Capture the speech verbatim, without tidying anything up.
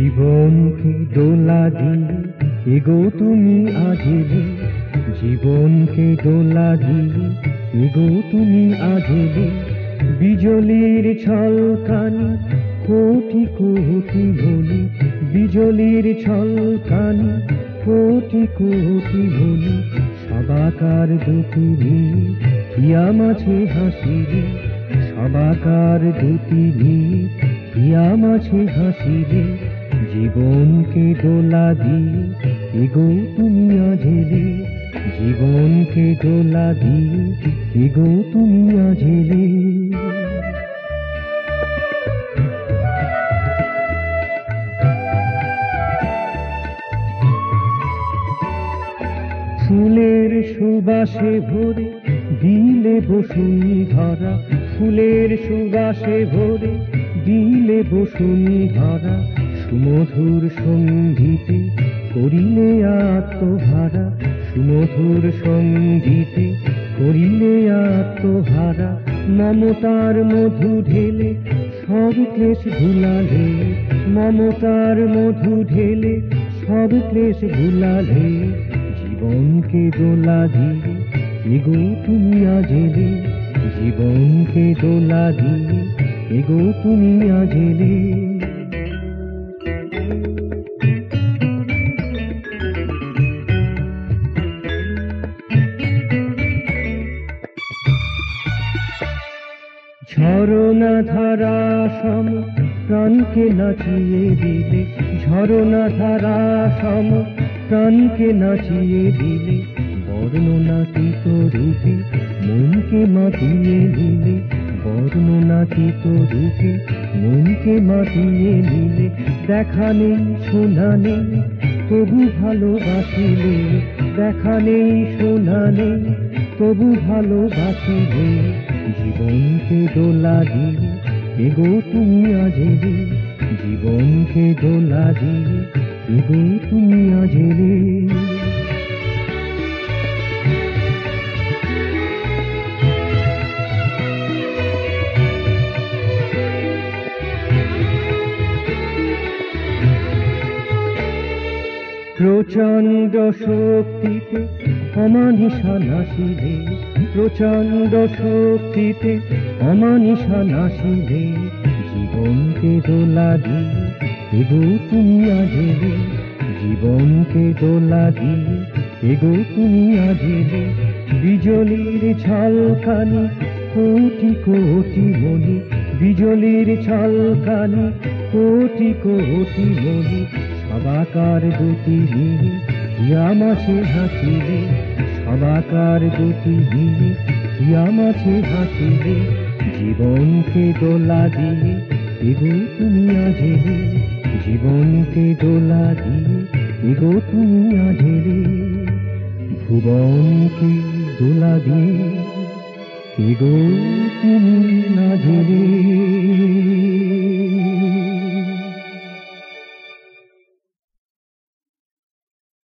জীবনকে দোলা দিয়ে এগো তুমি আজেলে, জীবনকে দোলা দিয়ে এগো তুমি আজেলে। বিজলির ছলকানি কোটি কোটি বলি, বিজলির ছলকানি কোটি কোটি বলি। সবাকার দুটি নিয়ে হিয়া মাছে হাসিলে, সবাকার দুটি নিয়ে হিয়া মাছে হাসিলে। জীবনকে দোলা দিয়ে এগো তুমি আজেলে, জীবনকে দোলা দিয়ে এগো তুমি আজেলে। ফুলের সুবাসে ভরে দিলে বসুনি ধরা, ফুলের সুবাসে ভরে দিলে বসুনি ধরা। সুমধুর সঙ্গীতে করিলে আত্মহারা, সুমধুর সঙ্গীতে করিলে আত্মহারা। মমতার মধু ঢেলে সব ক্লেশ ভুলালে, মমতার মধু ঢেলে সব ক্লেশ ভুলালে। জীবনকে দোলা দিয়ে এগো তুমি আজেলে, জীবনকে দোলা দিয়ে এগো তুমি আজেলে। ঝরনা ধারা সম প্রাণকে নাচিয়ে দিলে, ঝরনা ধারা সম প্রাণকে নাচিয়ে দিলে। বর্ণনাতীত রূপে মনকে মাতিয়ে নিলে, বর্ণনাতীত রূপে মনকে মাতিয়ে নিলে। দেখা নেই শোনা নেই তবু ভালোবাসিলে, দেখা নেই শোনা নেই তবু ভালোবাসিলে। জীবনকে দোলা দিয়ে এগো তুমি আজেলে, জীবনকে দোলা দিয়ে এগো তুমি আজেলে। প্রচণ্ড শক্তিতে অমানিশা নাশিলে, প্রচণ্ড শক্তিতে অমানিশা নাশিলে। জীবনকে দোলা দিয়ে এগো তুমি আজেলে, জীবনকে দোলা দিয়ে এগো তুমি আজেলে। বিজলির ঝলকানি কোটি কোটি মনি, বিজলির ঝলকানি কোটি কোটি মনি। সবাকার দুটি নিয়ে হিয়া মাছে হাসিলে, সবাকার দুটি নিয়ে হিয়া মাছে হাসিলে। জীবনকে দোলা দিয়ে এগো তুমি আজেলে, জীবনকে দোলা দিয়ে এগো তুমি আজেলে। ভুবনকে দোলা দিয়ে এগো তুমি আজেলে।